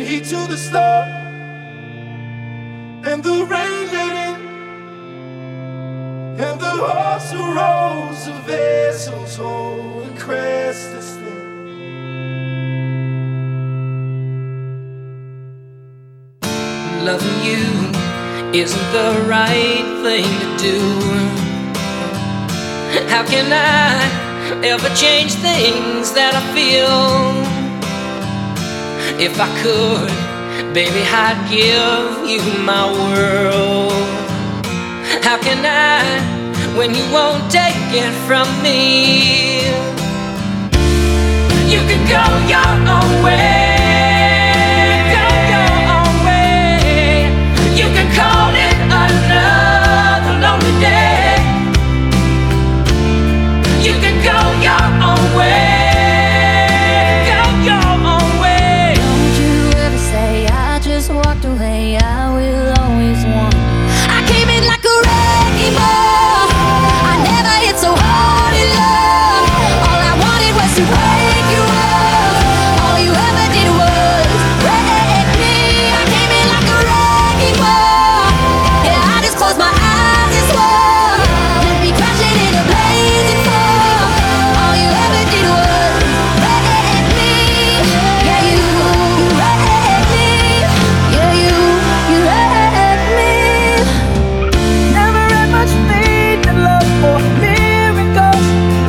heat to the start, and the rain let in, and the hearts who rose of vessels hold and crest this thing. Loving you isn't the right thing to do. How can I ever change things that I feel? If I could, baby, I'd give you my world. How can I, when you won't take it from me? You can go your own way. Go your own way. You can call it another lonely day. You can go your own way. Walked away, I will always want. I came in like a wrecking ball. I never hit so hard in love. All I wanted was to break you off. All you ever did was break me. I came in like a wrecking ball. Yeah, I just closed my eyes and swore you'd be crashing in a blazing fall. All you ever did was break me. Yeah, you wrecked me. Yeah, you wrecked me. Never had much faith in love or miracles.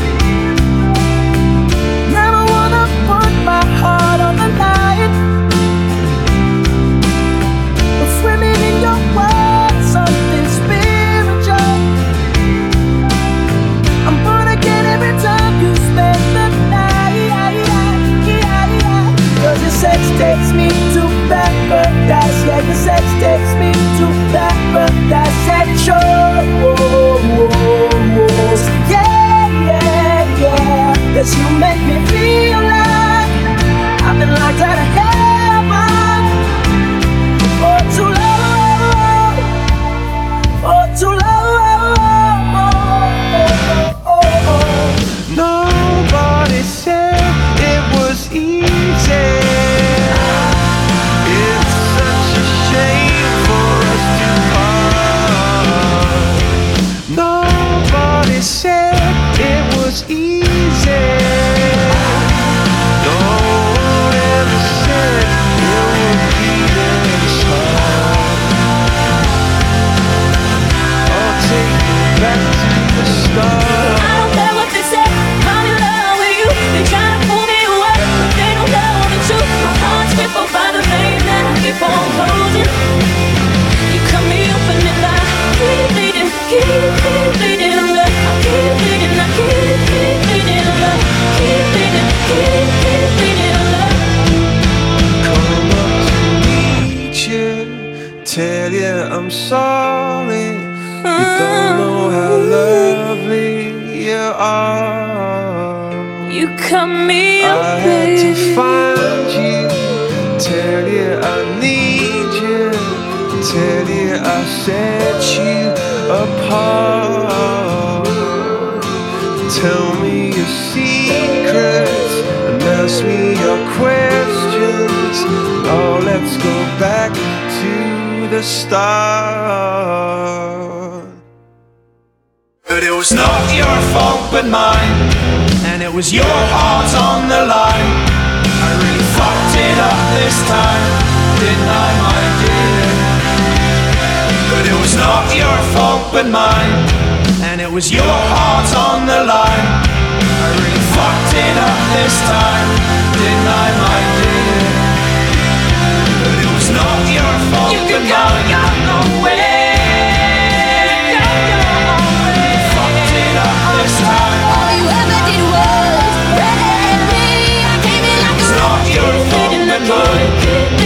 Never wanna put my heart on the line. But swimming in your world, something spiritual. I'm born again every time you spend the night. 'Cause your sex takes me to paradise. Yeah, your sex takes me to paradise. Sexual, yeah, yeah, yeah. 'Cause you make me feel like I've been locked out of heaven for too long, for too long. Nobody said it was easy. It's such a shame for us to part. Nobody said it was easy. No one ever said it would be this hard. I'll take you back to the start. I don't care what they say, I'm in love with you. They try to pull me away, but they don't know the truth. My heart's crippled by the pain that I keep on closing. You cut me open and I keep bleeding, keep bleeding on love. I keep bleeding, I keep bleeding on love. Keep bleeding, keep bleeding on love. Come up to meet you, tell you I'm sorry. You don't know how lovely you are. You cut me I had to open. find you, tell you I need you, tell you I set you apart. Tell me your secrets and ask me your questions. Oh, let's go back to the start. But it was not your fault but mine, and it was your heart on the line. I really fucked it up this time, didn't I, my dear? But it was not your fault but mine, and it was your heart on the line. I really fucked it up this time, didn't I, my dear? But it was not your fault You but can go mine. your own way. Go your own way. Fucked it up this time. All you ever did was break me. I came in like a It's not your fault wrecking but ball. mine.